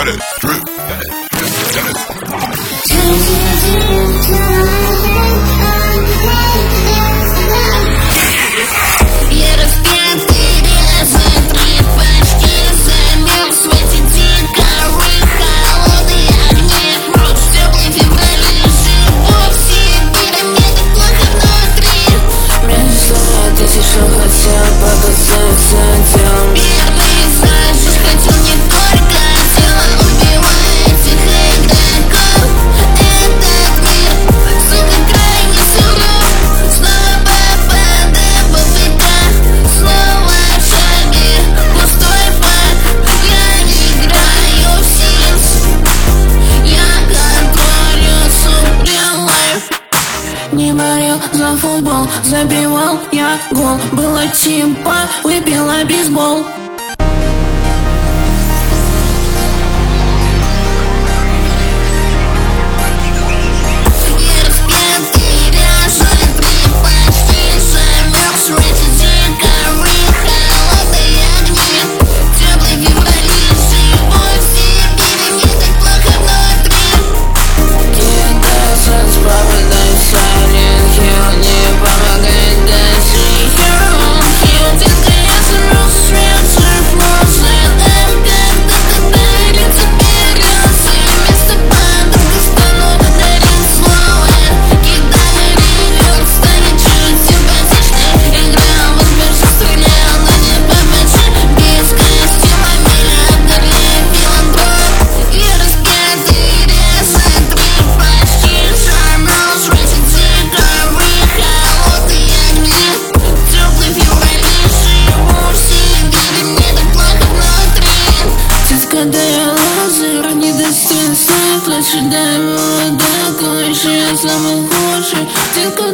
Я распятый резан, три почти замерз в эти дикие холодные огни. Прочь теплый февраль, живу в Сибири, мне так плохо внутри. Между тысяч, что хотел показаться тем. Первый зажжешь, хотел не только тело, убивая этих игроков. Этот мир, сука, крайне суров. Снова попадаем в ВПК, снова в шаге, пустой парк. Я не играю в Sims, я контролю Supreme Life. Не болел за футбол, забивал я гол. Было типа, выпила бейсбол. Я распятый резан, три почти замерз в эти дикие холодные огни. Теплый февраль, живу в Сибири, мне так плохо внутри. Кидаться с проводом Silent Hill, не помогает даже Hero Hill. Детка, я сру свет, после когда катается берется. Вместо подруги стану дарить слова. Кидаю ревел, станет чуть симпатичней. Играл в сберже, стрелял, но не попадешь. Без костюма, миллиардер, я филантроп. Я распятый резан, три почти замерз в эти дикие холодные огни. Теплый февраль, живу в Сибири, мне так плохо внутри. Тетка дая лазер, не достиг свет. Лучше дай его такой же, самый худший. Тетка